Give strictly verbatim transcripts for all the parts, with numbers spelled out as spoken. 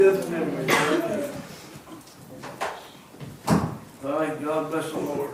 Thank God, bless the Lord.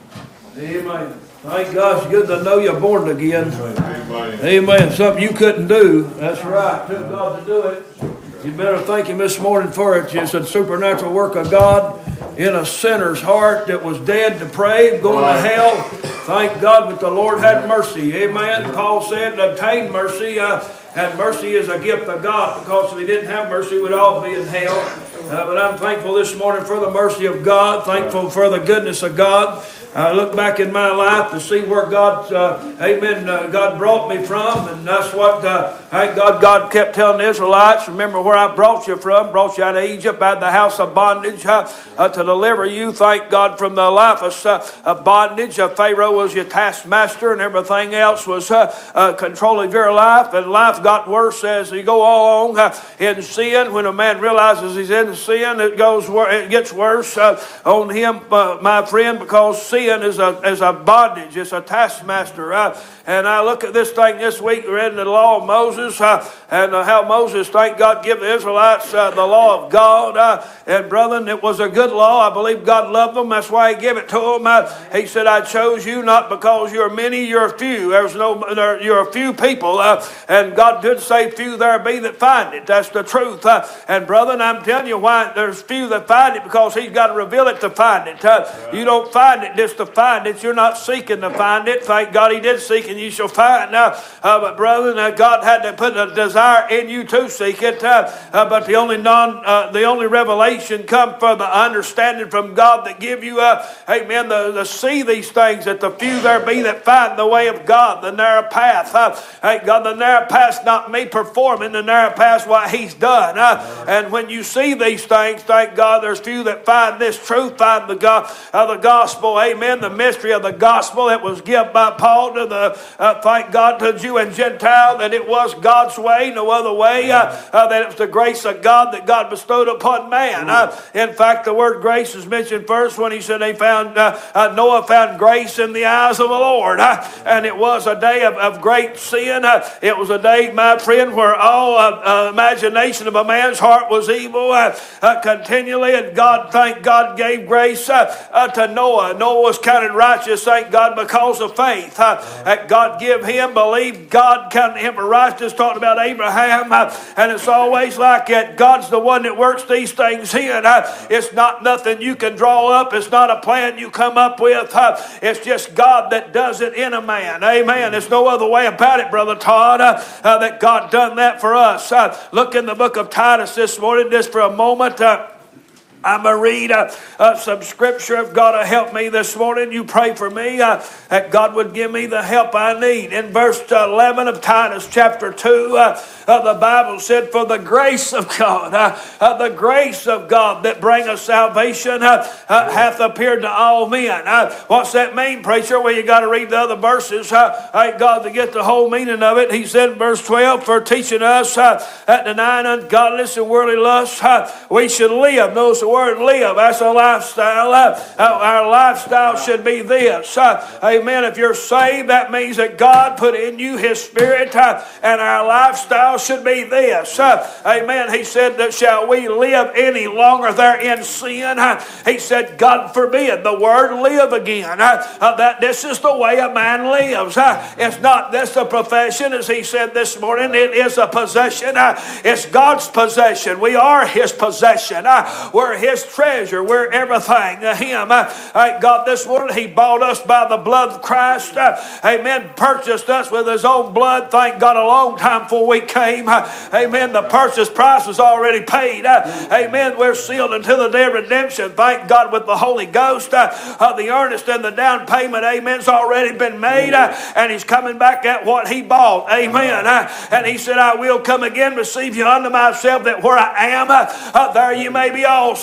Amen. Thank God, it's good to know you're born again. Amen. Amen. Something you couldn't do. That's right. Took God to do it. You better thank Him this morning for it. It's a supernatural work of God in a sinner's heart that was dead, depraved, going to hell. Thank God that the Lord had mercy. Amen. Paul said, obtain mercy. Uh, and mercy is a gift of God, because if He didn't have mercy, we'd all be in hell. Uh, but I'm thankful this morning for the mercy of God. Thankful for the goodness of God. I look back in my life to see where God, uh, amen, uh, God brought me from. And that's what, uh, thank God, God kept telling the Israelites, remember where I brought you from, brought you out of Egypt, out of the house of bondage, uh, uh, to deliver you, thank God, from the life of, uh, of bondage. Uh, Pharaoh was your taskmaster, and everything else was uh, uh, controlling your life. And life got worse as you go along uh, in sin. When a man realizes he's in sin, it goes, it gets worse uh, on him, uh, my friend, because sin is a, is a bondage. It's a taskmaster. Uh, and I look at this thing this week, read in the law of Moses, uh, and uh, how Moses, thank God, give the Israelites uh, the law of God. Uh, and brethren, it was a good law. I believe God loved them. That's why He gave it to them. Uh, he said, I chose you not because you're many, you're few. There's no, there, you're a few people. Uh, and God did say, few there be that find it. That's the truth. Uh, and brethren, I'm telling you why there's few that find it, because He's got to reveal it to find it. Uh, you don't find it just to find it. You're not seeking to find it. Thank God He did seek, and you shall find. Now, uh, but brethren, uh, God had to put a desire in you to seek it. Uh, uh, but the only non, uh, the only revelation come from the understanding from God that give you, uh, amen, the, the see these things, that the few there be that find the way of God, the narrow path. Uh, thank God, the narrow path's not me performing, the narrow path's what He's done. Uh, and when you see these things, thank God, there's few that find this truth, find the God, uh, the gospel. Amen. The mystery of the gospel that was given by Paul to the, uh, thank God, to Jew and Gentile, that it was God's way, no other way, uh, uh, that it was the grace of God that God bestowed upon man. Uh, in fact, the word grace is mentioned first when He said they found, uh, uh, Noah found grace in the eyes of the Lord. Uh, and it was a day of, of great sin. Uh, it was a day, my friend, where all uh, uh, imagination of a man's heart was evil uh, uh, continually. And God, thank God, gave grace uh, uh, to Noah. Noah was counted righteous, thank God, because of faith. Uh, that God give him, believed God counted him for righteous, talking about Abraham. Uh, and it's always like that. God's the one that works these things in. Uh, it's not nothing you can draw up. It's not a plan you come up with. Uh, it's just God that does it in a man. Amen. There's no other way about it, Brother Todd, uh, uh, that God done that for us. Uh, look in the book of Titus this morning, just for a moment. Uh, I'm going to read uh, uh, some scripture. If God will help me this morning, you pray for me uh, that God would give me the help I need. In verse eleven of Titus chapter two, uh, uh, the Bible said, for the grace of God, uh, uh, the grace of God that bringeth salvation uh, uh, hath appeared to all men. Uh, what's that mean, preacher? Well, you got to read the other verses. Uh, thank God to get the whole meaning of it. He said in verse twelve, for teaching us uh, that denying ungodliness and worldly lust, uh, we should live. Notice the word live. That's a lifestyle. Uh, our lifestyle should be this. Uh, amen. If you're saved, that means that God put in you His Spirit, uh, and our lifestyle should be this. Uh, amen. He said that shall we live any longer there in sin? Uh, he said, God forbid. The word live again. Uh, uh, that this is the way a man lives. Uh, it's not this a profession, as he said this morning. It is a possession. Uh, it's God's possession. We are His possession. Uh, we're His treasure. We're everything to Him. Uh, uh, God, this morning He bought us by the blood of Christ. Uh, amen. Purchased us with His own blood. Thank God, a long time before we came. Uh, amen. The purchase price was already paid. Uh, amen. We're sealed until the day of redemption. Thank God, with the Holy Ghost. Uh, uh, the earnest and the down payment, amen, has already been made. Uh, and He's coming back at what He bought. Amen. Uh, and He said, I will come again, receive you unto myself, that where I am, uh, uh, there you may be also.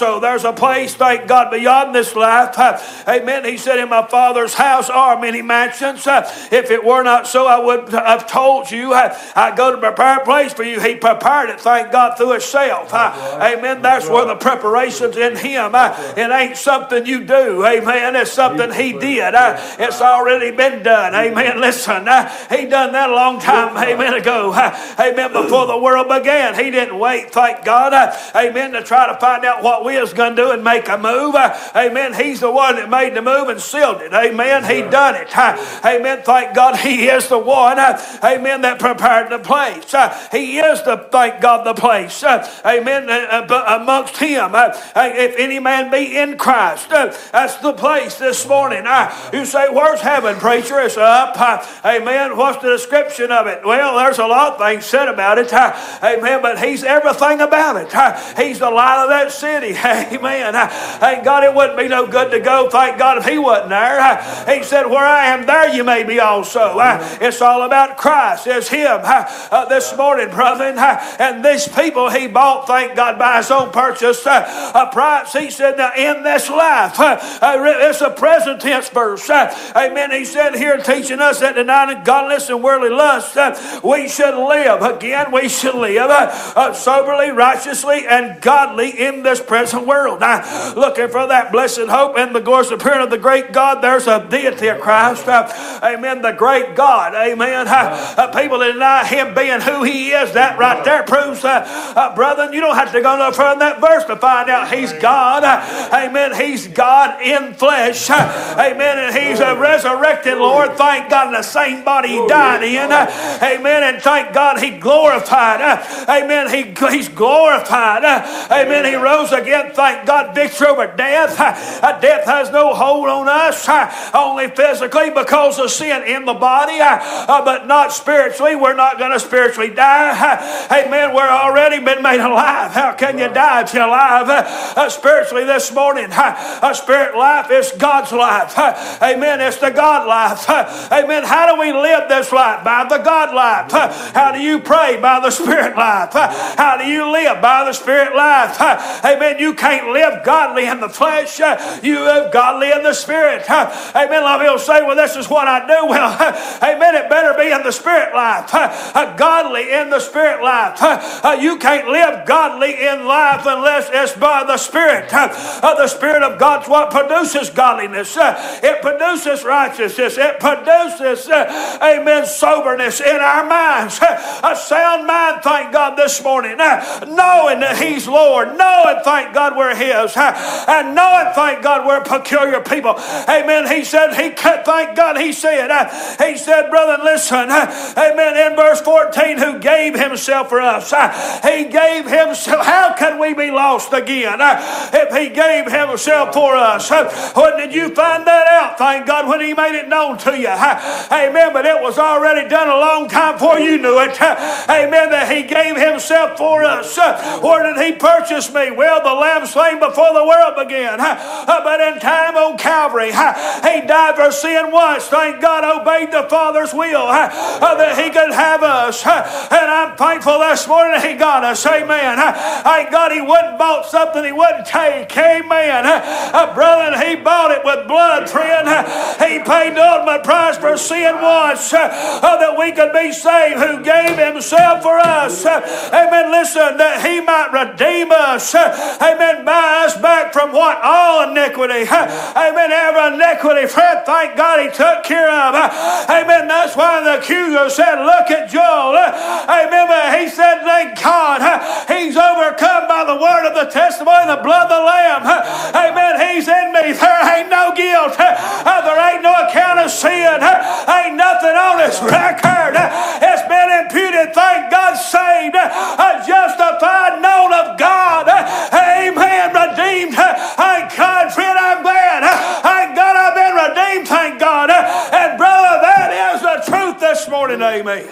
also there's a place, thank God, beyond this life. Amen. He said, in my Father's house are many mansions. If it were not so, I would have told you. I go to prepare a place for you. He prepared it, thank God, through himself. Amen. That's where the preparation's in him. It ain't something you do. Amen. It's something he did. It's already been done. Amen. Listen, he done that a long time, amen, ago. Amen. Before the world began. He didn't wait, thank God. Amen. To try to find out what we was going to do and make a move. Amen. He's the one that made the move and sealed it. Amen. He done it. Amen. Thank God he is the one. Amen. That prepared the place. He is the, thank God, the place. Amen. Amongst him. If any man be in Christ. That's the place this morning. You say, where's heaven, preacher? It's up. Amen. What's the description of it? Well, there's a lot of things said about it. Amen. But he's everything about it. He's the light of that city. Amen. Thank God it wouldn't be no good to go, thank God, if he wasn't there. He said, where I am, there you may be also. It's all about Christ. It's him this morning, brother. And these people he bought, thank God, by his own purchase. A price, he said, now in this life. It's a present tense verse. Amen. He said here, teaching us that denying godliness and worldly lust, we should live. Again, we should live uh, soberly, righteously, and godly in this present world. Now, looking for that blessed hope and the glorious appearing of the great God. There's a deity of Christ. Uh, amen. The great God. Amen. Uh, uh, people that deny him being who he is, that right there proves, uh, uh, brother, you don't have to go no further than that verse to find out he's God. Uh, amen. He's God in flesh. Uh, amen. And he's a resurrected Lord. Thank God in the same body he died in. Uh, amen. And thank God he glorified. Uh, amen. He, he's glorified. Uh, amen. He rose again. Thank God. Victory over death. Uh, death has no hold on us. Uh, only physically because of sin in the body. Uh, uh, but not spiritually. We're not going to spiritually die. Uh, amen. We're already been made alive. How can you die if you're alive? Uh, uh, spiritually this morning. Uh, uh, spirit life is God's life. Uh, amen. It's the God life. Uh, amen. How do we live this life? By the God life. Uh, how do you pray? By the Spirit life. Uh, how do you live? By the Spirit life. Uh, amen. You can't live godly in the flesh. Uh, you live godly in the Spirit. Uh, amen. A lot of people say, well, this is what I do. Well, uh, amen. It better be in the Spirit life. Uh, uh, godly in the Spirit life. Uh, uh, you can't live godly in life unless it's by the Spirit. Uh, uh, the Spirit of God's what produces godliness. Uh, it produces righteousness. It produces, uh, amen, soberness in our minds. Uh, a sound mind, thank God, this morning. Uh, knowing that he's Lord. Knowing, thank God, we're his. Uh, and knowing, thank God, we're peculiar people. Amen. He said, he could, thank God, he said, uh, he said, brother, listen, uh, amen, in verse fourteen, who gave himself for us. Uh, he gave himself. How can we be lost again uh, if he gave himself for us? Uh, when did you find that out? Thank God, when he made it known to you. Uh, amen. But it was already done a long time before you knew it. Uh, amen. That he gave himself for us. Uh, where did he purchase me? Well, the lamb slain before the world began. Uh, uh, but in time on Calvary, uh, he died for sin once. Thank God, obeyed the Father's will uh, uh, that he could have us. Uh, and I'm thankful this morning that he got us. Amen. Uh, thank God he wouldn't bought something he wouldn't take. Amen. Uh, uh, brother, he bought it with blood, friend. Uh, he paid the ultimate price for sin once uh, uh, that we could be saved, who gave himself for us. Uh, amen. Listen, that he might redeem us. Uh, amen. Buy us back from what? All iniquity. Uh, amen. Every iniquity, friend, thank God he took care of. Uh, amen. That's why the accuser said, look at Joel. Uh, amen. But he said, thank God, uh, he's overcome by the word of the testimony and the blood of the Lamb. Uh, amen. He's in me. There ain't no guilt. Uh, there ain't no account of sin. Uh, ain't nothing on his record. Uh, it's been imputed. Thank God, saved, uh, justified, known of God. Uh, amen. Redeemed. Uh, thank God, friend, I'm glad. Uh, thank God I've been redeemed. Thank God. Uh, and brother, that is the truth this morning. Amen.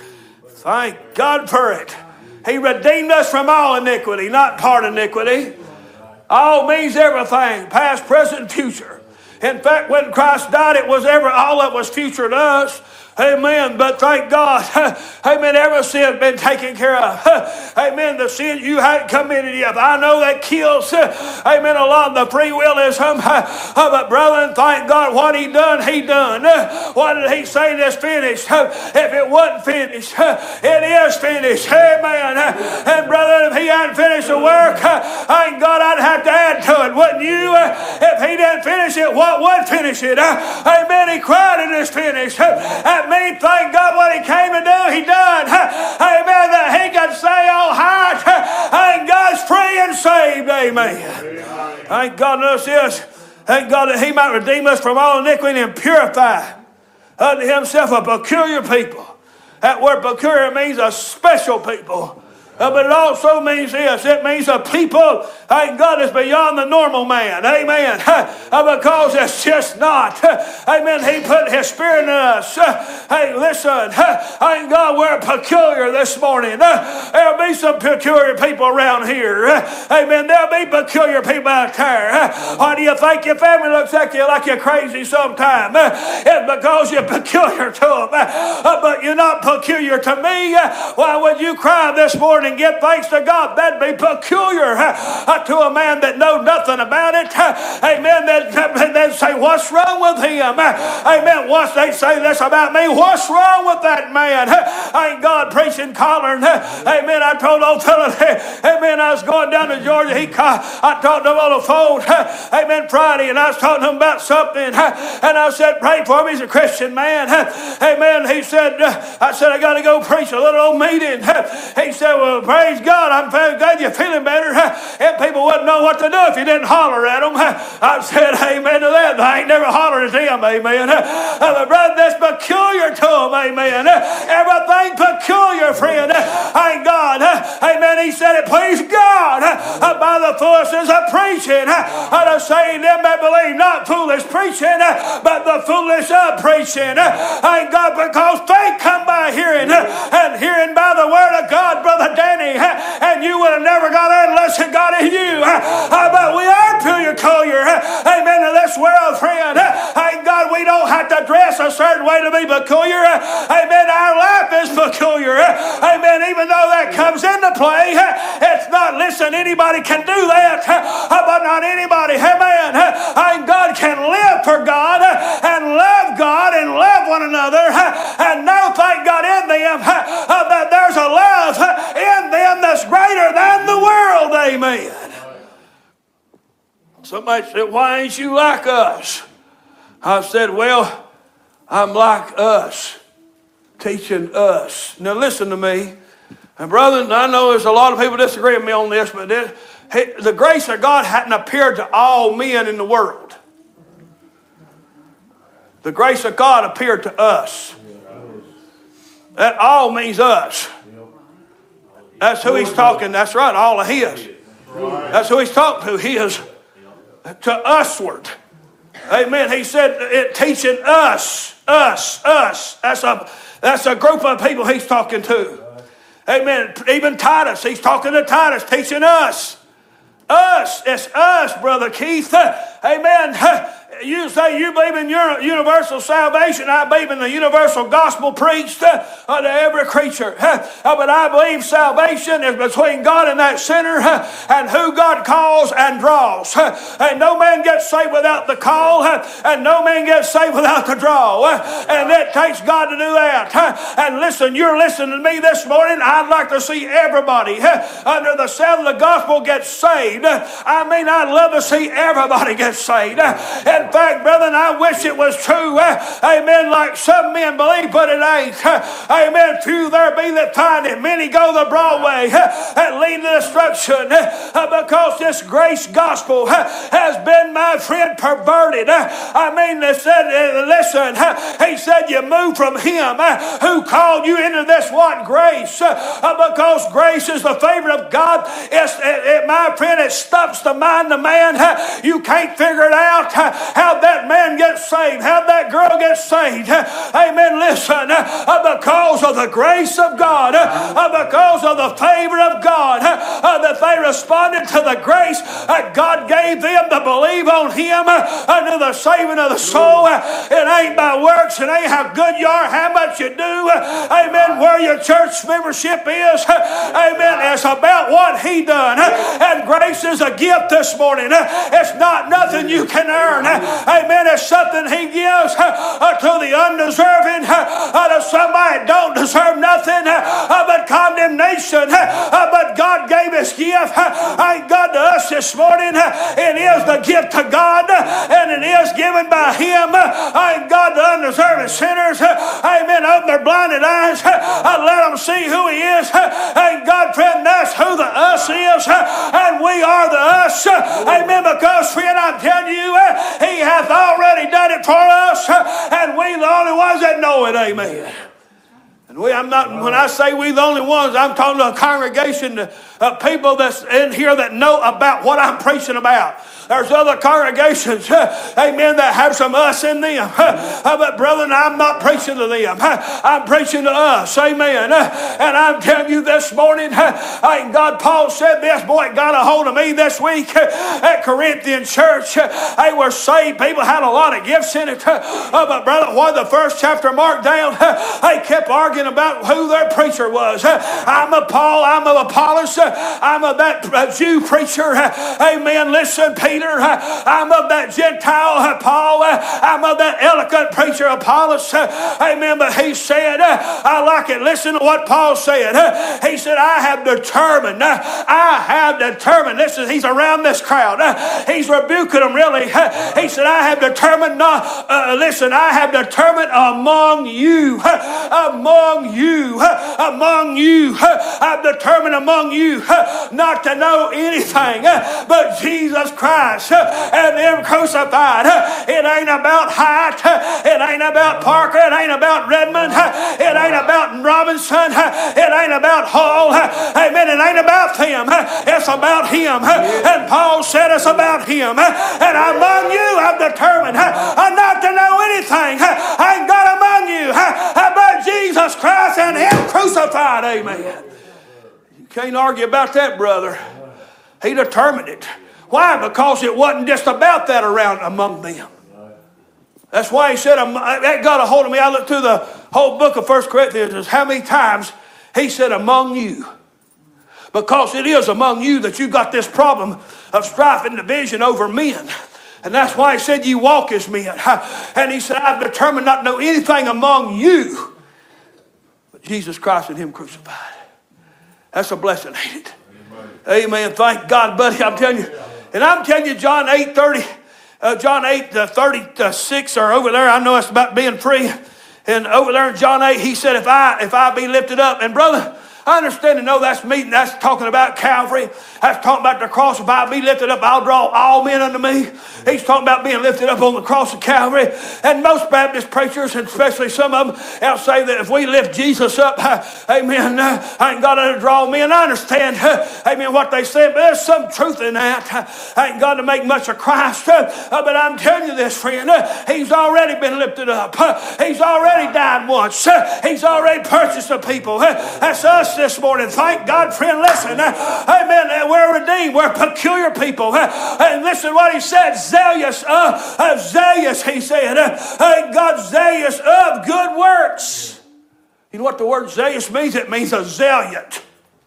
Thank God for it. He redeemed us from all iniquity, not part iniquity. All means everything, past, present, future. In fact, when Christ died, it was ever all that was future to us. Amen. But thank God, amen, every sin has been taken care of. Amen. The sin you hadn't committed yet. I know that kills, amen, a lot of the free willism. But brethren, thank God what he done, he done. What did he say is finished? If it wasn't finished, it is finished. Amen. And brethren, if he hadn't finished the work, thank God I'd have to add to it, wouldn't you? If he didn't finish it, what would finish it? Amen. He cried it is finished. That means, thank God, what he came to do, he done. Amen. That he could say, oh, heart, thank God's free and saved. Amen. Thank God, notice this. Thank God that he might redeem us from all iniquity and purify unto himself a peculiar people. That word peculiar means a special people. Uh, but it also means this. It means a people, thank God, is beyond the normal man. Amen. Uh, because it's just not. Uh, amen. He put his spirit in us. Uh, hey, listen. Uh, thank God we're peculiar this morning. Uh, there'll be some peculiar people around here. Uh, amen. There'll be peculiar people out there. Uh, why do you think your family looks at you like you're crazy sometime? Uh, it's because you're peculiar to them. Uh, uh, but you're not peculiar to me. Uh, why would you cry this morning and give thanks to God? That'd be peculiar uh, to a man that knows nothing about it. Uh, amen. They'd, they'd say, what's wrong with him? Uh, amen. Once they say this about me, what's wrong with that man? Uh, ain't God preaching, collaring? Uh, amen. I told old fella, amen, I was going down to Georgia. He, I talked to him on the phone, uh, amen, Friday, and I was talking to him about something. Uh, and I said, pray for him. He's a Christian man. Uh, amen. He said, uh, I said, I got to go preach a little old meeting. Uh, he said, well, praise God, I'm glad you're feeling better. And people wouldn't know what to do if you didn't holler at them. I said amen to that. I ain't never hollered at them, amen. But brother, that's peculiar to them, amen. Everything peculiar, friend. Thank God, amen. He said it pleased God by the foolishness of preaching. I'm saying them that believe, not foolish preaching, but the foolish of preaching. Thank God, because faith come by hearing, and hearing by the word of God, brother Danny, and you would have never got it unless it got in you. But we are peculiar, amen, to this world, friend. Thank God we don't have to dress a certain way to be peculiar. Amen. Our life is peculiar. Amen. Even though that comes into play, it's not, listen, anybody can do that, but not anybody. Amen. And God can live for God and love God and love one another and know, thank God, in them that there's a love in them that's greater than the world. Amen. Somebody said, why ain't you like us? I said, well, I'm like us, teaching us. Now listen to me. And brother, I know there's a lot of people disagree with me on this, but this, the grace of God hadn't appeared to all men in the world. The grace of God appeared to us. That all means us. That's who he's talking. That's right, all of his. That's who he's talking to. He is to usward. Amen. He said it teaching us, us, us. That's a, that's a group of people he's talking to. Amen. Even Titus, he's talking to Titus, teaching us. Us. It's us, Brother Keith. Amen. You say you believe in universal salvation. I believe in the universal gospel preached uh, to every creature. Uh, but I believe salvation is between God and that sinner uh, and who God calls and draws. Uh, and no man gets saved without the call, uh, and no man gets saved without the draw. Uh, and it takes God to do that. Uh, and listen, you're listening to me this morning. I'd like to see everybody uh, under the sound of the gospel get saved. Uh, I mean, I'd love to see everybody get saved. Uh, and In fact, brethren, I wish it was true. Uh, amen. Like some men believe, but it ain't. Uh, amen. Few there be that find it. Many go the broad way uh, and lead to destruction. Uh, because this grace gospel uh, has been, my friend, perverted. Uh, I mean, they said, uh, listen, uh, he said you move from him uh, who called you into this what? Grace. Uh, because grace is the favor of God. It's, it, it, my friend, it stops the mind of man. Uh, you can't figure it out. Uh, How'd that man get saved? How'd that girl get saved? Amen. Listen, uh, because of the grace of God, uh, because of the favor of God, uh, that they responded to the grace grace that God gave them to believe on Him unto the saving of the soul. It ain't by works. It ain't how good you are, how much you do. Amen. Where your church membership is. Amen. It's about what He done. And grace is a gift this morning. It's not nothing you can earn. Amen. It's something He gives to the undeserving, to somebody that don't deserve nothing but condemnation. But God gave His gift. Ain't God to us this morning. It is the gift to God, and it is given by Him. Ain't God to undeserving sinners. Amen. Open their blinded eyes. Let them see who He is. Ain't God, friend, that's who the us is. And we are the us. Amen. Because, friend, I'm telling you, He hath already done it for us. And we the only ones that know it. Amen. And we, I'm not, when I say we the only ones, I'm talking to a congregation of people that's in here that know about what I'm preaching about. There's other congregations, amen, that have some us in them. But brethren, I'm not preaching to them. I'm preaching to us, amen. And I'm telling you this morning, God, Paul said this, boy, it got a hold of me this week at Corinthian church. They were saved. People had a lot of gifts in it. But brother, when the first chapter marked down, they kept arguing about who their preacher was. I'm of Paul, I'm of Apollos, I'm of that Jew preacher. Amen. Listen, Peter. I'm of that Gentile Paul. I'm of that eloquent preacher Apollos. Amen. But he said, I like it. Listen to what Paul said. He said, I have determined. I have determined. Listen, he's around this crowd. He's rebuking them really. He said, I have determined not. Uh, listen, I have determined among you, among you, among you. I've determined among you not to know anything but Jesus Christ and Him crucified. It ain't about height. It ain't about Parker. It ain't about Redmond. It ain't about Robinson. It ain't about Hall. Amen. It ain't about them. It's about Him. And Paul said it's about Him. And among you I've determined not to know anything. I ain't got among you but Jesus Christ and Him crucified. Amen. You can't argue about that, brother. He determined it. Why? Because it wasn't just about that around among them. That's why he said, that got a hold of me. I looked through the whole book of First Corinthians. How many times he said among you. Because it is among you that you got this problem of strife and division over men. And that's why he said you walk as men. And he said, I've determined not to know anything among you but Jesus Christ and Him crucified. That's a blessing, ain't it? Amen. Amen. Thank God, buddy. I'm telling you. And I'm telling you, John eight thirty, uh, John eight uh, thirty-six, or over there, I know it's about being free. And over there in John eight, he said, if I if I be lifted up. And brother, I understand and know that's meeting. That's talking about Calvary. That's talking about the cross. If I be lifted up, I'll draw all men unto me. He's talking about being lifted up on the cross of Calvary. And most Baptist preachers, and especially some of them, they'll say that if we lift Jesus up, amen, I ain't got to draw men. I understand, amen, what they say, but there's some truth in that. I ain't got to make much of Christ. But I'm telling you this, friend, He's already been lifted up. He's already died once. He's already purchased the people. That's us this morning. Thank God, friend. Listen, amen. We're redeemed. We're peculiar people. And listen to what he said. Zealous, uh, uh, zealous, he said. Uh, God zealous of good works. You know what the word zealous means? It means a zealot.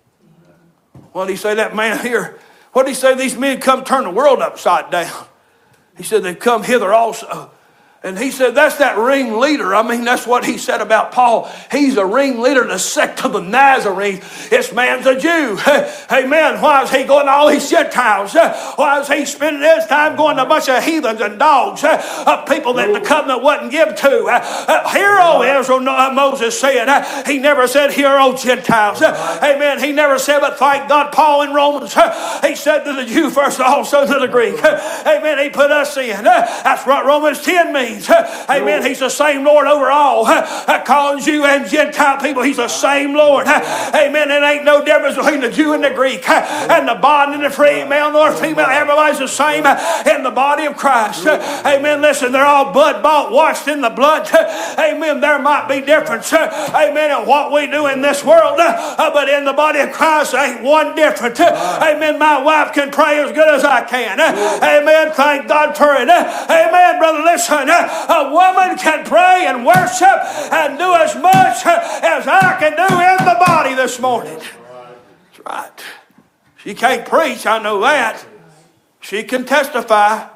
What did he say, that man here? What did he say? These men come turn the world upside down. He said they've come hither also. And he said, that's that ringleader. I mean, that's what he said about Paul. He's a ringleader in the sect of the Nazarenes. This man's a Jew. Amen. Why is he going to all these Gentiles? Why is he spending his time going to a bunch of heathens and dogs? Uh, people that the covenant wasn't given to. Uh, hear, O Israel, Moses said. He never said, hear, O Gentiles. Amen. He never said, but thank God, Paul in Romans. He said to the Jew first, also to the Greek. Amen. He put us in. That's what Romans ten means. means. Amen. He's the same Lord over all. Calling Jew and Gentile people, He's the same Lord. Amen. There ain't no difference between the Jew and the Greek, and the bond and the free, male nor female. Everybody's the same in the body of Christ. Amen. Listen, they're all blood bought, washed in the blood. Amen. There might be difference. Amen. In what we do in this world, but in the body of Christ, ain't one different. Amen. My wife can pray as good as I can. Amen. Thank God for it. Amen, brother. Listen, a woman can pray and worship and do as much as I can do in the body this morning. That's right. She can't preach, I know that. She can testify.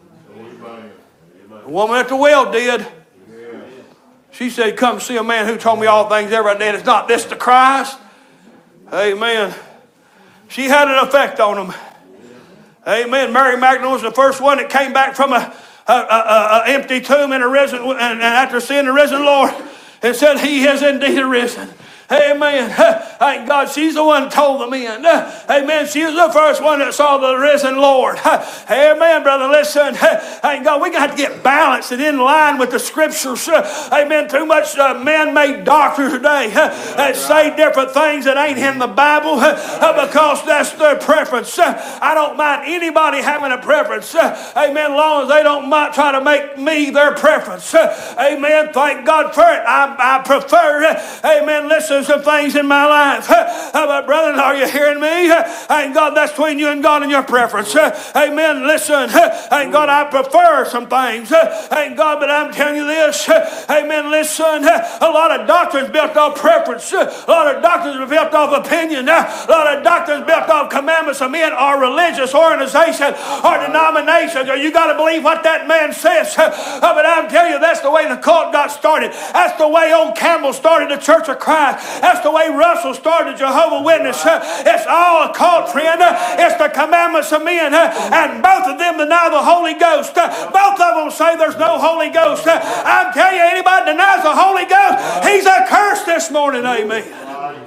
The woman at the well did. She said, come see a man who told me all things every day. It's not this the Christ. Amen. She had an effect on them. Amen. Mary Magdalene was the first one that came back from a, a, a, a empty tomb and, a risen, and, and after seeing the risen Lord, and said, He is indeed arisen. Amen. Thank God she's the one that told the men. Amen. She was the first one that saw the risen Lord. Amen, brother. Listen. Thank God we got to get balanced and in line with the scriptures. Amen. Too much uh, man-made doctrine today that say different things that ain't in the Bible because that's their preference. I don't mind anybody having a preference. Amen. As long as they don't might try to make me their preference. Amen. Thank God for it. I, I prefer. Amen. Listen. Some things in my life. But brethren, are you hearing me? Thank God that's between you and God and your preference. Amen. Listen. Thank God I prefer some things. Thank God, but I'm telling you this. Amen. Listen. A lot of doctrines built off preference. A lot of doctrines built off opinion. A lot of doctrines built off commandments of men or religious organizations or denominations. Or you got to believe what that man says. But I'm telling you, that's the way the cult got started. That's the way old Campbell started the Church of Christ. That's the way Russell started Jehovah's Witness. It's all a cult, friend. It's the commandments of men. And both of them deny the Holy Ghost. Both of them say there's no Holy Ghost. I'm telling you, anybody denies the Holy Ghost, he's accursed this morning. Amen.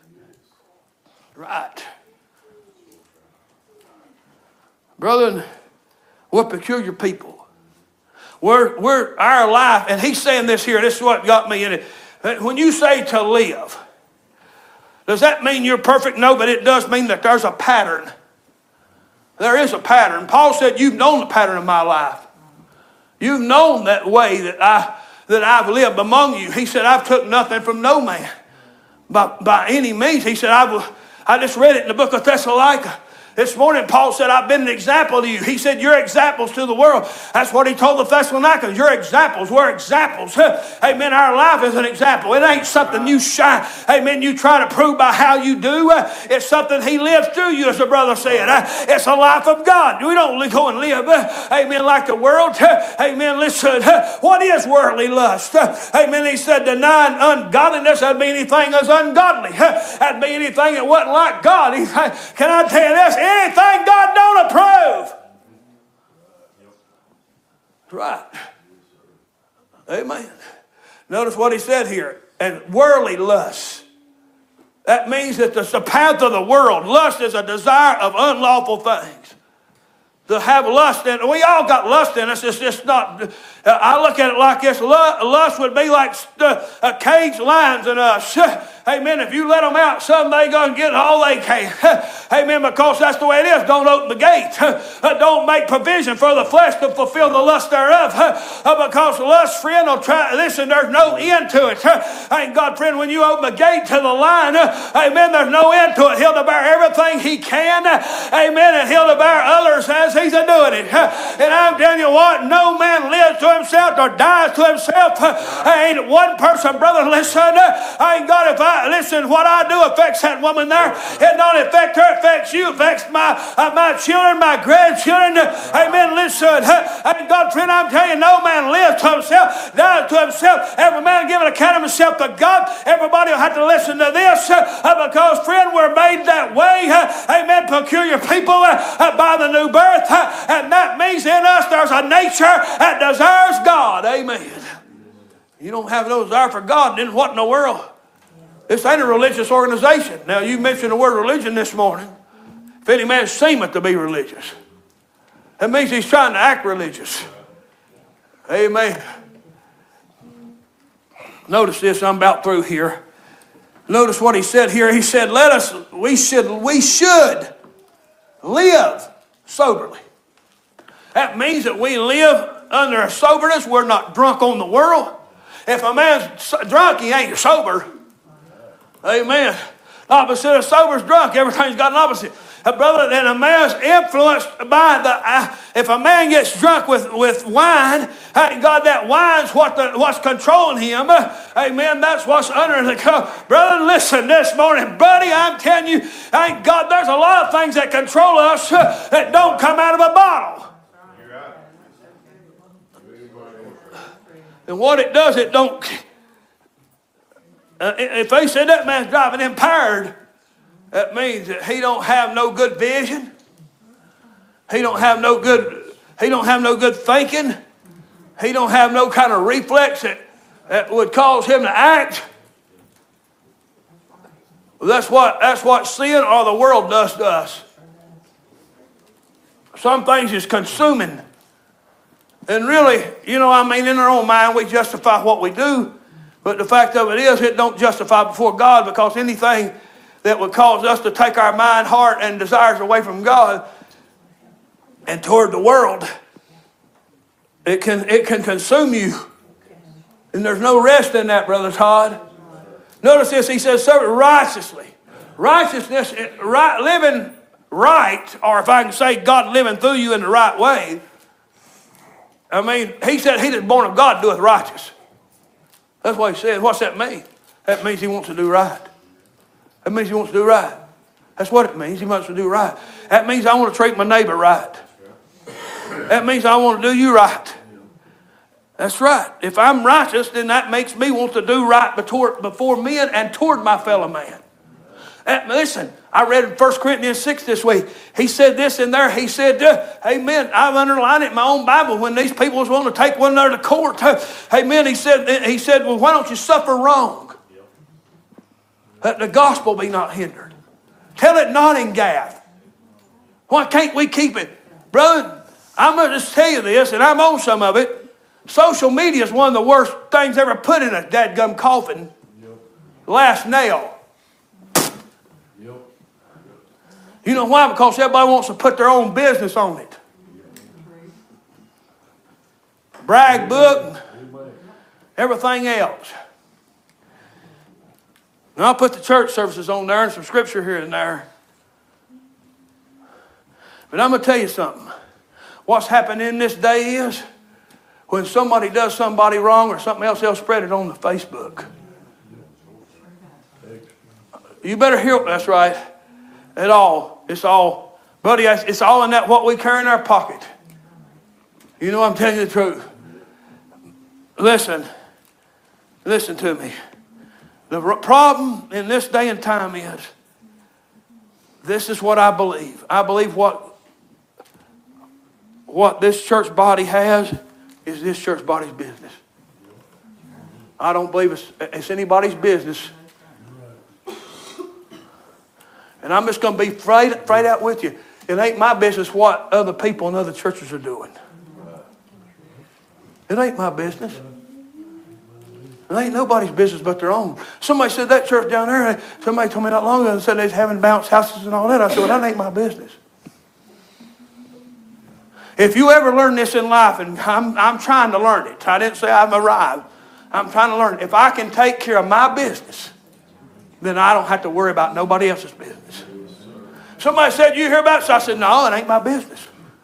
Right. Brethren, we're peculiar people. We're, we're our life, and he's saying this here, this is what got me in it. When you say to live, does that mean you're perfect? No, but it does mean that there's a pattern. There is a pattern. Paul said, you've known the pattern of my life. You've known that way that, I, that I've lived among you. He said, I've took nothing from no man by, by any means. He said, I, I just read it in the book of Thessalonica. This morning, Paul said, I've been an example to you. He said, you're examples to the world. That's what he told the Thessalonians. You're examples. We're examples. Amen. Our life is an example. It ain't something you shine. Amen. You try to prove by how you do. It's something he lives through you, as the brother said. It's a life of God. We don't go and live, amen, like the world. Amen. Listen, what is worldly lust? Amen. He said, denying ungodliness, that'd be anything that's ungodly. That'd be anything that wasn't like God. Can I tell you this? Anything God don't approve. Right. Amen. Notice what he said here. And worldly lust. That means that it's the path of the world. Lust is a desire of unlawful things. To have lust in, we all got lust in us. It's just not, uh, I look at it like this. Lust would be like uh, uh, caged lions in us. Amen. If you let them out, someday going to get all they can. Amen. Because that's the way it is. Don't open the gate. Don't make provision for the flesh to fulfill the lust thereof. Because lust, friend, will try. Listen, there's no end to it. Ain't God, friend, when you open the gate to the lion, amen, there's no end to it. He'll devour everything he can. Amen. And he'll devour others as he's a doing it. And I'm telling you what, no man lives to himself or dies to himself. Ain't one person, brother, listen. Ain't God, if I listen, what I do affects that woman there. It don't affect her, it affects you, it affects my uh, my children, my grandchildren. Amen. Listen, hey, God, friend, I'm telling you, no man lives to himself, dies to himself. Every man give an account of himself to God. Everybody will have to listen to this uh, because, friend, we're made that way. Uh, amen. Peculiar people uh, by the new birth. Uh, and that means in us there's a nature that desires God. Amen. You don't have no desire for God, then what in the world? This ain't a religious organization. Now, you mentioned the word religion this morning. If any man seemeth to be religious, that means he's trying to act religious. Amen. Notice this, I'm about through here. Notice what he said here. He said, let us, we should, we should live soberly. That means that we live under a soberness. We're not drunk on the world. If a man's drunk, he ain't sober. Amen. Opposite of sober is drunk. Everything's got an opposite. Uh, brother, and a man's influenced by the, uh, if a man gets drunk with, with wine, uh, God, that wine's what the, what's controlling him. Uh, amen. That's what's under the cover. Brother, listen this morning, buddy, I'm telling you, thank God, there's a lot of things that control us uh, that don't come out of a bottle. And what it does, it don't. Uh, if they said that man's driving impaired, that means that he don't have no good vision. He don't have no good. He don't have no good thinking. He don't have no kind of reflex that, that would cause him to act. Well, that's what that's what sin or the world does to us. Some things is consuming. And really, you know, I mean, in our own mind, we justify what we do. But the fact of it is, it don't justify before God, because anything that would cause us to take our mind, heart, and desires away from God and toward the world, it can, it can consume you. And there's no rest in that, Brother Todd. Notice this, he says, serve righteously. Righteousness, right, living right, or if I can say God living through you in the right way. I mean, he said he that's born of God doeth righteous. That's what he said. What's that mean? That means he wants to do right. That means he wants to do right. That's what it means. He wants to do right. That means I want to treat my neighbor right. That means I want to do you right. That's right. If I'm righteous, then that makes me want to do right before, before men and toward my fellow man. And listen, I read in First Corinthians six this week. He said this in there. He said, uh, amen, I've underlined it in my own Bible when these people was wanting to take one another to court. Uh, amen. He said, he said, well, why don't you suffer wrong? That the gospel be not hindered. Tell it not in Gath. Why can't we keep it? Brother, I'm going to just tell you this, and I'm on some of it. Social media is one of the worst things ever put in a dadgum coffin. Last nail. You know why? Because everybody wants to put their own business on it. Brag book, everything else. And I'll put the church services on there and some scripture here and there. But I'm going to tell you something. What's happening in this day is when somebody does somebody wrong or something else, they'll spread it on the Facebook. You better hear, that's right. At all. It's all, buddy, it's all in that what we carry in our pocket. You know I'm telling you the truth. Listen. Listen to me. The problem in this day and time is, this is what I believe. I believe what, what this church body has is this church body's business. I don't believe it's, it's anybody's business. And I'm just going to be straight, straight out with you. It ain't my business what other people in other churches are doing. It ain't my business. It ain't nobody's business but their own. Somebody said that church down there, somebody told me not long ago and said they was having bounce houses and all that. I said, well, that ain't my business. If you ever learn this in life, and I'm, I'm trying to learn it. I didn't say I've arrived. I'm trying to learn it. If I can take care of my business, then I don't have to worry about nobody else's business. Somebody said, you hear about it? So I said, no, it ain't my business.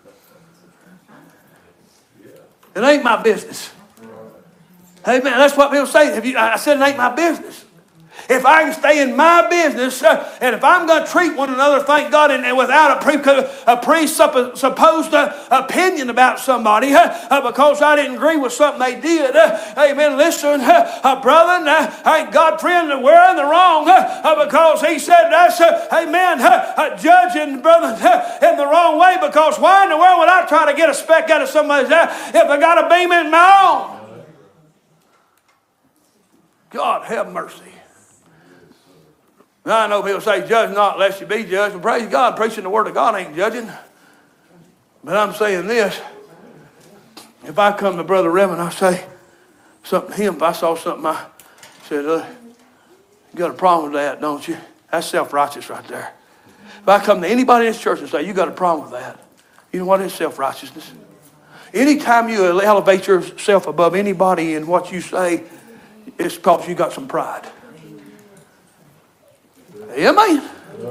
It ain't my business. Amen. That's what people say. If you, I said it ain't my business. If I can stay in my business, uh, and if I'm going to treat one another, thank God, and, and without a, pre, a presupposed uh, opinion about somebody, uh, uh, because I didn't agree with something they did, uh, amen, listen, uh, uh, brother, uh, ain't God friend, we're in the wrong, uh, uh, because he said that's, uh, amen, uh, uh, judging, brother, uh, in the wrong way, because why in the world would I try to get a speck out of somebody's eye if I got a beam in my own? God have mercy. Now I know people say, judge not lest you be judged. Well, praise God, preaching the word of God ain't judging. But I'm saying this. If I come to Brother Reverend, I say something to him, if I saw something, I said, uh, you got a problem with that, don't you? That's self-righteous right there. If I come to anybody in this church and say, you got a problem with that, you know what is self-righteousness? Anytime you elevate yourself above anybody in what you say, it's because you got some pride. Amen.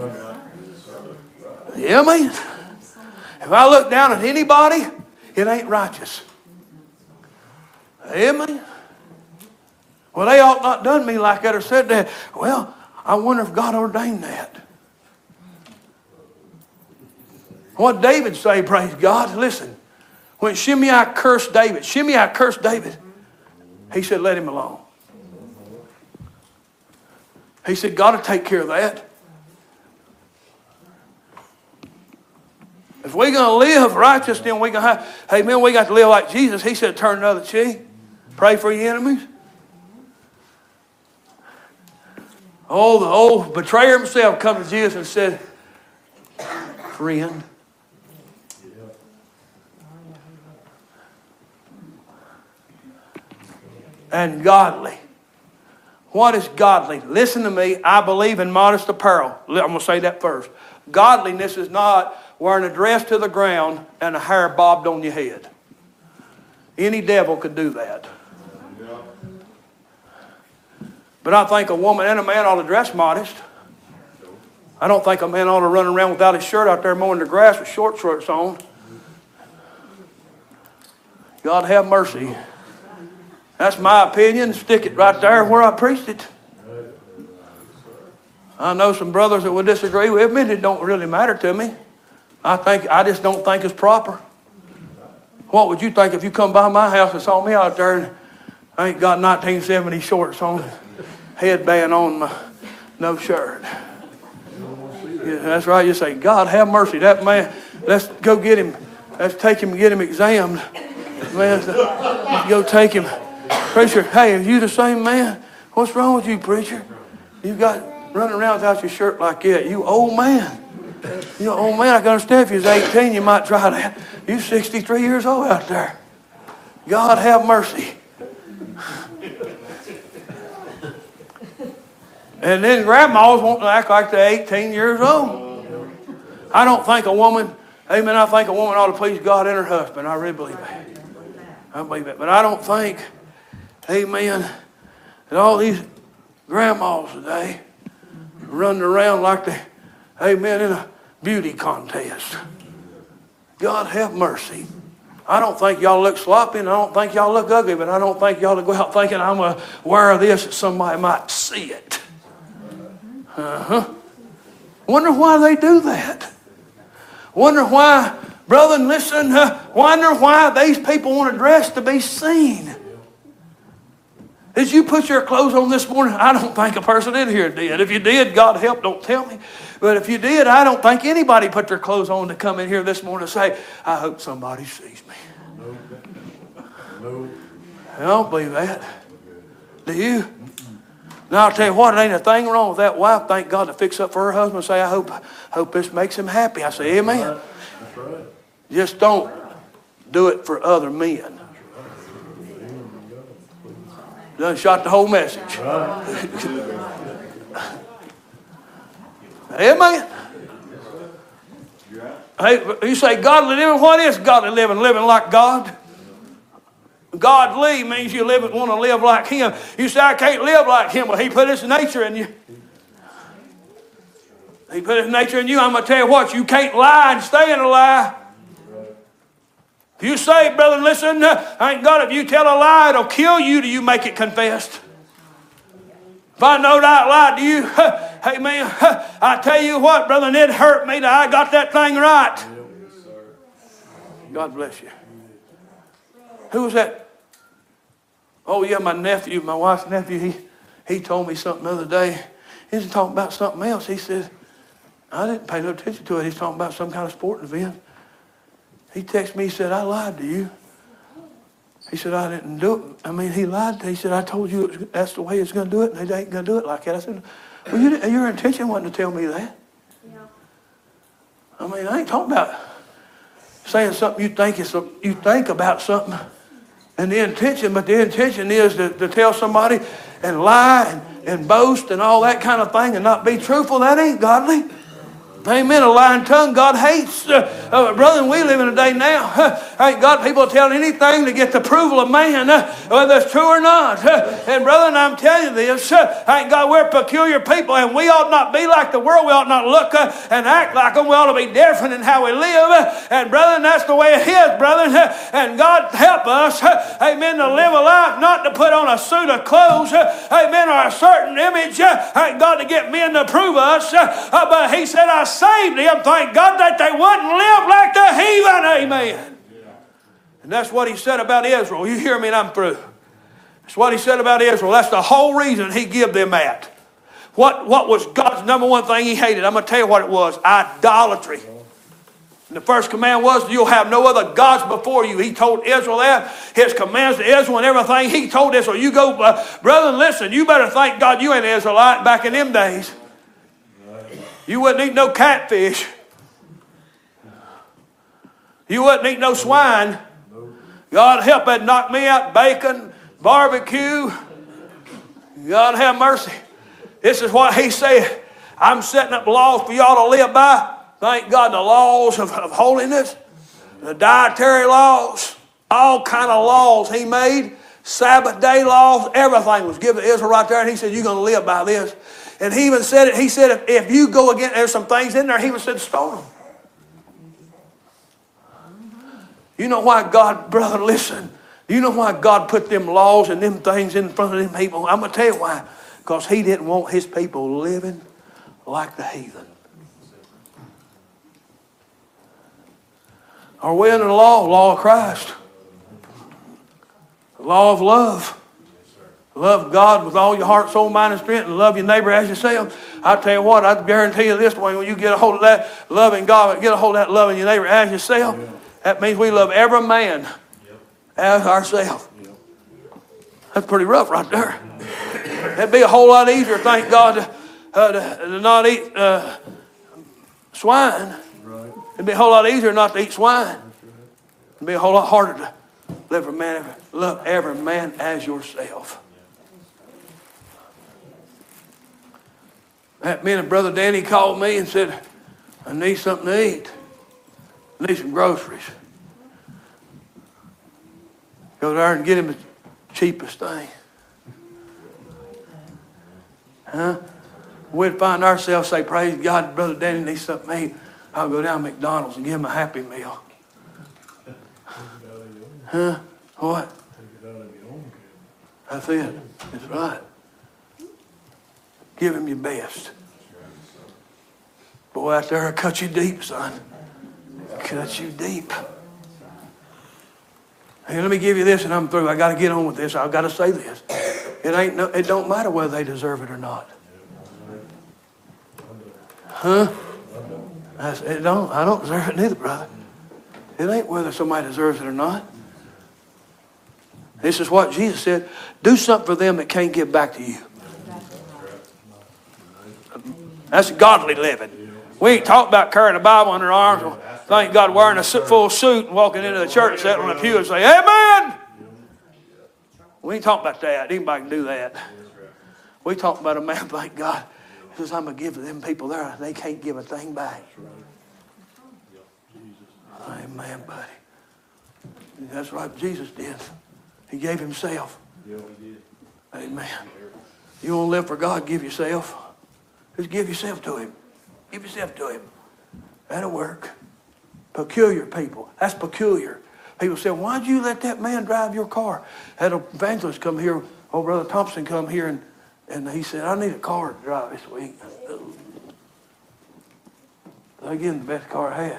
Amen. If I look down at anybody, it ain't righteous. Amen. Well, they ought not done me like that or said that. Well, I wonder if God ordained that. What did David say, praise God? Listen, when Shimei cursed David, Shimei cursed David, he said, let him alone. He said, God will take care of that. If we're going to live righteous, then we're going to have, hey man, we got to live like Jesus. He said, turn the other cheek. Pray for your enemies. Oh, the old betrayer himself come to Jesus and said, friend. And godly. What is godly? Listen to me. I believe in modest apparel. I'm going to say that first. Godliness is not wearing a dress to the ground and a hair bobbed on your head. Any devil could do that. But I think a woman and a man ought to dress modest. I don't think a man ought to run around without his shirt out there mowing the grass with short shorts on. God have mercy. That's my opinion. Stick it right there where I preached it. I know some brothers that would disagree with me. It don't really matter to me. I think I just don't think it's proper. What would you think if you come by my house and saw me out there and I ain't got nineteen seventy shorts on, headband on, my no shirt? Yeah, that's right. You say, God have mercy. That man, let's go get him. Let's take him and get him examined. Man, let's go take him. Preacher, hey, are you the same man? What's wrong with you, preacher? You got running around without your shirt like that. You old man. You old man, I can understand if you was eighteen, you might try that. You sixty-three years old out there. God have mercy. And then grandmas want to act like they're eighteen years old. I don't think a woman, amen, I think a woman ought to please God and her husband. I really believe that. I believe that. But I don't think, amen, that all these grandmas today running around like they, amen, in a beauty contest. God have mercy. I don't think y'all look sloppy and I don't think y'all look ugly, but I don't think y'all to go out thinking I'm going to wear this that somebody might see it. Uh-huh. Wonder why they do that. Wonder why, brother, listen, uh, wonder why these people want to dress to be seen. Did you put your clothes on this morning? I don't think a person in here did. If you did, God help, don't tell me. But if you did, I don't think anybody put their clothes on to come in here this morning and say, I hope somebody sees me. No. I don't believe that. Do you? Now, I'll tell you what, it ain't a thing wrong with that wife. Thank God to fix up for her husband and say, I hope, hope this makes him happy. I say, amen. That's right. Just don't do it for other men. Done shot the whole message. Amen. Hey, you say godly living. What is godly living? Living like God. Godly means you live, want to live like Him. You say, I can't live like Him. Well, He put His nature in you. He put His nature in you. I'm going to tell you what, you can't lie and stay in a lie. If you say, brother, listen, thank God, if you tell a lie, it'll kill you till you make it confessed. If I know that I lied to you, hey man, I tell you what, brother, and it hurt me that I got that thing right. God bless you. Who was that? Oh yeah, my nephew, my wife's nephew, he, he told me something the other day. He was talking about something else. He said, I didn't pay no attention to it. He's talking about some kind of sporting event. He texted me, he said, I lied to you. He said, I didn't do it. I mean, he lied to me. He said, I told you it was, that's the way it's going to do it, and they ain't going to do it like that. I said, well, you, your intention wasn't to tell me that. Yeah. I mean, I ain't talking about saying something you think is you think about something And the intention, but the intention is to, to tell somebody and lie and, and boast and all that kind of thing and not be truthful. That ain't godly. Amen. A lying tongue God hates. Uh, uh, brother, we live in a day now. Uh, ain't God people telling anything to get the approval of man, uh, whether it's true or not. Uh, and brother, and I'm telling you this, uh, ain't God, we're peculiar people, and we ought not be like the world. We ought not look uh, and act like them. We ought to be different in how we live. Uh, and brother, and that's the way it is, brother. Uh, and God help us, uh, amen, to live a life, not to put on a suit of clothes, uh, amen, or a certain image. Uh, ain't God to get men to approve us. Uh, uh, but he said, I saved them, thank God, that they wouldn't live like the heathen. Amen. And that's what he said about Israel. You hear me and I'm through. That's what he said about Israel. That's the whole reason he gave them that. What, what was God's number one thing he hated? I'm going to tell you what it was. Idolatry. And the first command was, you'll have no other gods before you. He told Israel that. His commands to Israel and everything. He told Israel, you go, uh, brother, listen, you better thank God you ain't an Israelite back in them days. You wouldn't eat no catfish. You wouldn't eat no swine. God help, that knock me out. Bacon, barbecue. God have mercy. This is what he said. I'm setting up laws for y'all to live by. Thank God, the laws of, of holiness, the dietary laws, all kind of laws he made. Sabbath day laws, everything was given to Israel right there. And he said, you're going to live by this. And he even said it. He said, if, if you go again, there's some things in there. He even said, stone them. You know why God, brother, listen. You know why God put them laws and them things in front of them people? I'm going to tell you why. Because he didn't want his people living like the heathen. Are we under the law? Law of Christ. The law of love. Love God with all your heart, soul, mind, and strength, and love your neighbor as yourself. I tell you what, I guarantee you this way, when you get a hold of that loving God, get a hold of that loving your neighbor as yourself, that means we love every man as ourselves. That's pretty rough right there. It'd be a whole lot easier, thank God, to, uh, to, to not eat uh, swine. It'd be a whole lot easier not to eat swine. It'd be a whole lot harder to live for man, love every man as yourself. That minute, Brother Danny called me and said, I need something to eat. I need some groceries. Go there and get him the cheapest thing. Huh? We'd find ourselves say, praise God, Brother Danny needs something to eat. I'll go down to McDonald's and give him a Happy Meal. Huh? What? That's it. That's right. Give him your best. Boy, out there will cut you deep, son. Cut you deep. Hey, let me give you this and I'm through. I got to get on with this. I've got to say this. It ain't no, it don't matter whether they deserve it or not. Huh? I, it don't, I don't deserve it neither, brother. It ain't whether somebody deserves it or not. This is what Jesus said. Do something for them that can't give back to you. That's godly living. We ain't talking about carrying a Bible under our arms. Or, thank God, wearing a full suit and walking into the church, sitting on a pew and say, amen. We ain't talking about that. Anybody can do that. We talking about a man, thank God, who says, I'm going to give to them people there. They can't give a thing back. Amen, buddy. That's right, Jesus did. He gave himself. Amen. You want to live for God, give yourself. Just give yourself to him. Give yourself to him. That'll work. Peculiar people. That's peculiar. People say, why'd you let that man drive your car? Had an evangelist come here, old Brother Thompson come here, and, and he said, I need a car to drive this week. I gave him the best car I had.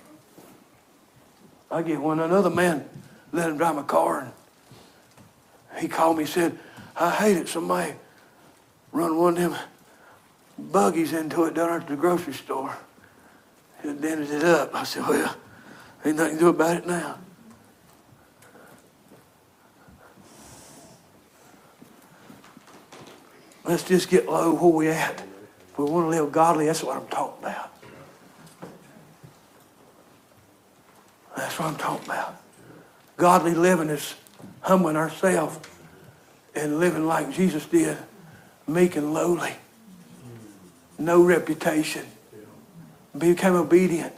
I gave one another man, let him drive my car, and he called me and said, I hate it. Somebody run one of them buggies into it down at the grocery store. He dented it up. I said, well, ain't nothing to do about it now. Let's just get low where we at. If we want to live godly, that's what I'm talking about. That's what I'm talking about. Godly living is humbling ourselves and living like Jesus did, meek and lowly, no reputation, became obedient.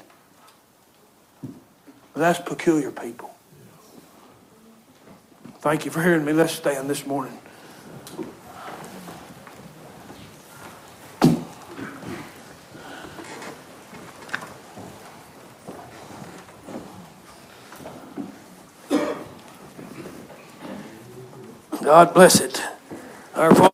That's peculiar people. Thank you for hearing me. Let's stand this morning. God bless it. Our Father